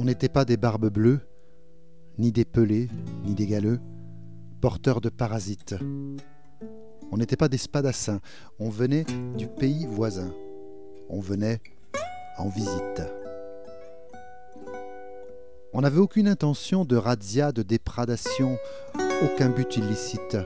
n'était pas des barbes bleues, ni des pelés, ni des galeux, porteurs de parasites. On n'était pas des spadassins, on venait du pays voisin. On venait en visite. On n'avait aucune intention de razzia, de déprédation, aucun but illicite.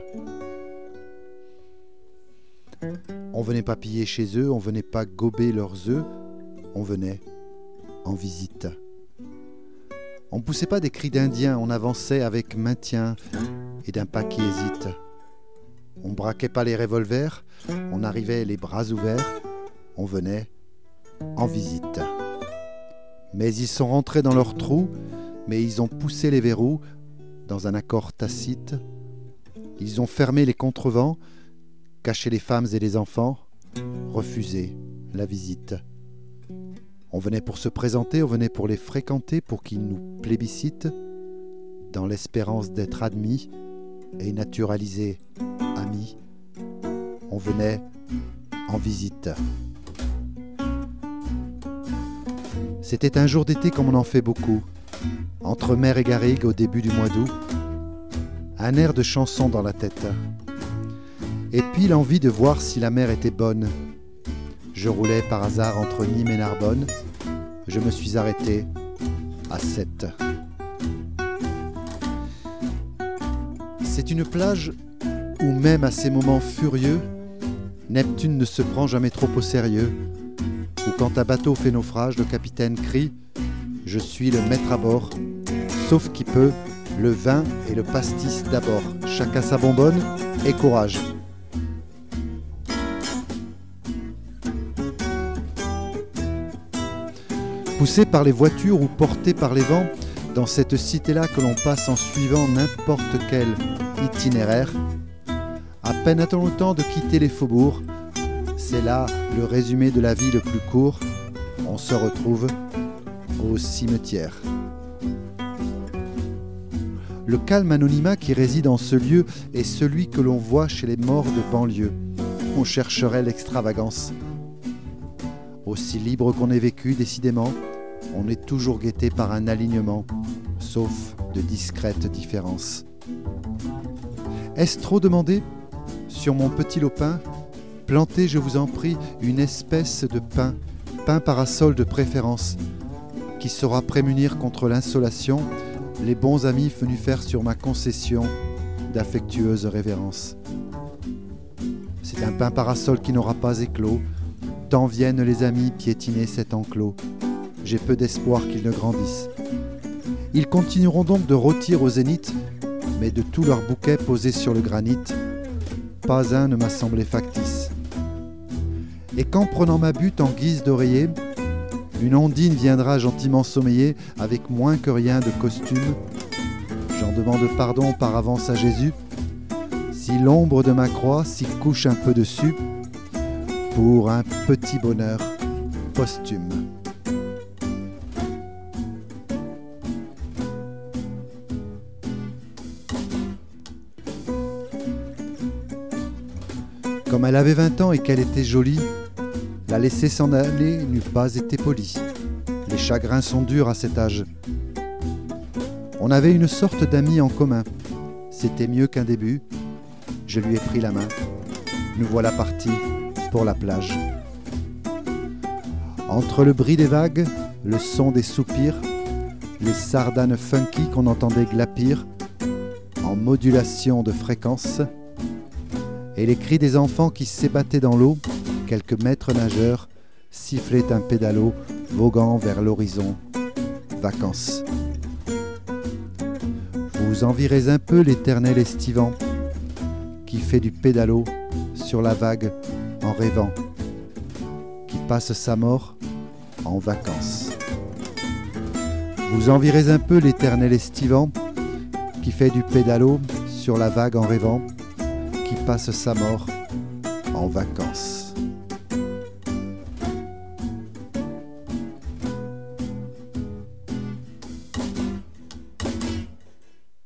On venait pas piller chez eux, on venait pas gober leurs œufs, on venait en visite. On ne poussait pas des cris d'indiens, on avançait avec maintien et d'un pas qui hésite. On braquait pas les revolvers, on arrivait les bras ouverts, on venait en visite. Mais ils sont rentrés dans leur trou, mais ils ont poussé les verrous dans un accord tacite. Ils ont fermé les contrevents, caché les femmes et les enfants, refusé la visite. On venait pour se présenter, on venait pour les fréquenter, pour qu'ils nous plébiscitent, dans l'espérance d'être admis et naturalisés amis. On venait en visite. C'était un jour d'été comme on en fait beaucoup, entre mer et garrigue au début du mois d'août, un air de chanson dans la tête. Et puis l'envie de voir si la mer était bonne. Je roulais par hasard entre Nîmes et Narbonne. Je me suis arrêté à 7. C'est une plage où même à ces moments furieux, Neptune ne se prend jamais trop au sérieux. Où quand un bateau fait naufrage, le capitaine crie « Je suis le maître à bord », sauf qui peut, le vin et le pastis d'abord. Chacun sa bonbonne et courage. Poussé par les voitures ou porté par les vents, dans cette cité-là que l'on passe en suivant n'importe quel itinéraire, à peine a-t-on le temps de quitter les faubourgs, c'est là le résumé de la vie le plus court, on se retrouve au cimetière. Le calme anonymat qui réside en ce lieu est celui que l'on voit chez les morts de banlieue. On chercherait l'extravagance. Aussi libre qu'on ait vécu, décidément, on est toujours guetté par un alignement, sauf de discrètes différences. Est-ce trop demandé ? Sur mon petit lopin, plantez, je vous en prie, une espèce de pin parasol de préférence, qui saura prémunir contre l'insolation les bons amis venus faire sur ma concession d'affectueuses révérences. C'est un pin parasol qui n'aura pas éclos, tant viennent les amis piétiner cet enclos. J'ai peu d'espoir qu'ils ne grandissent. Ils continueront donc de rôtir au zénith, mais de tous leurs bouquets posés sur le granit, pas un ne m'a semblé factice. Et quand, prenant ma butte en guise d'oreiller, une ondine viendra gentiment sommeiller avec moins que rien de costume, j'en demande pardon par avance à Jésus, si l'ombre de ma croix s'y couche un peu dessus, pour un petit bonheur posthume. Comme elle avait 20 ans et qu'elle était jolie, la laisser s'en aller n'eût pas été poli. Les chagrins sont durs à cet âge. On avait une sorte d'amis en commun. C'était mieux qu'un début. Je lui ai pris la main. Nous voilà partis pour la plage. Entre le bruit des vagues, le son des soupirs, les sardanes funky qu'on entendait glapir, en modulation de fréquence, et les cris des enfants qui s'ébattaient dans l'eau, quelques maîtres nageurs sifflaient un pédalo voguant vers l'horizon. Vacances. Vous envirez un peu l'éternel estivant qui fait du pédalo sur la vague en rêvant, qui passe sa mort en vacances. Vous envirez un peu l'éternel estivant qui fait du pédalo sur la vague en rêvant, qui passe sa mort en vacances.